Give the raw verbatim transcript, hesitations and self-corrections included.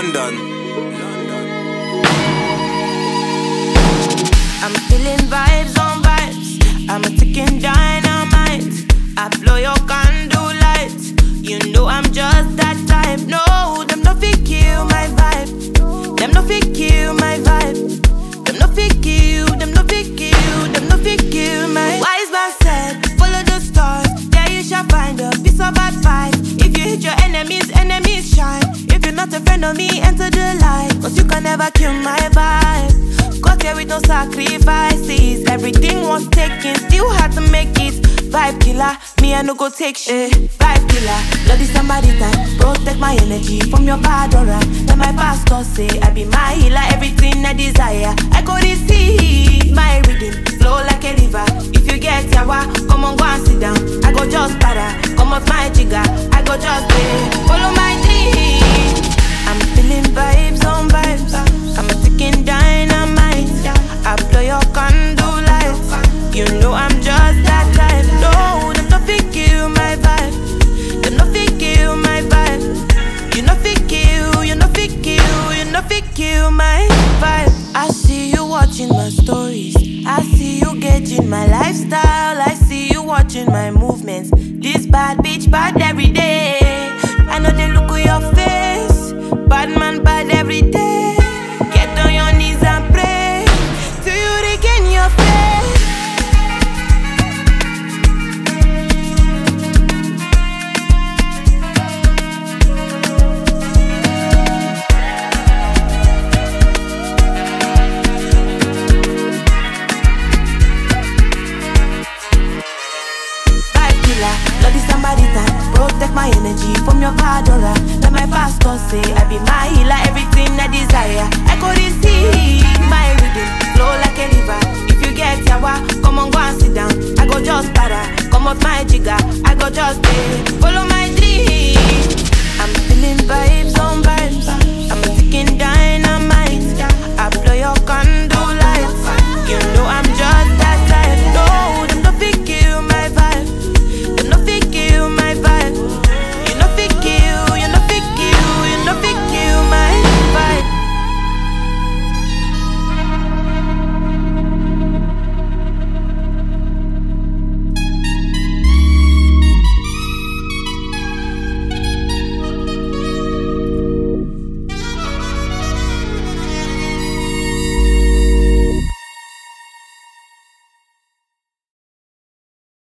London. I'm feeling vibes on vibes. I'm a ticking dynamite. I blow your candle lights. You know I'm just that type. No, them no fit kill my vibe. Them no fit kill my vibe. Them no fit kill. Them no fit kill. Them no fit kill my. Wise man said, follow the stars. There you shall find a piece of advice. If you hit your enemies, enemies shine. If you're not a friend of me, enter the light. Cause you can never kill my vibe. Got here with no sacrifices. Everything was taken, still had to make it. Vibe killer, me I no go take shit. Vibe killer, bloody somebody time. Protect my energy from your bad aura. Then my pastor say I be my healer, everything I desire. I go receive my rhythm, flow like a river. If you get yawa, come on go and sit down. I go just para, come off my jigger. I go just pay, follow my dream. I'm feeling vibes on vibes. I'm a ticking dynamite. I blow your candle lights. You know I'm just that type. No, them no fit kill my vibe. Them no fit kill my vibe. You no fit kill, you no fit kill, you no fit kill my vibe. I see you watching my stories. I see you gauging my lifestyle. I see you watching my movements. This bad bitch bad every day. I know they look at your face. Bad man bad every day. Get on your knees and pray till you regain your faith. Vibe killer, bloody somebody time. Protect my energy from your bad aura. Let my pastor say I be my healer.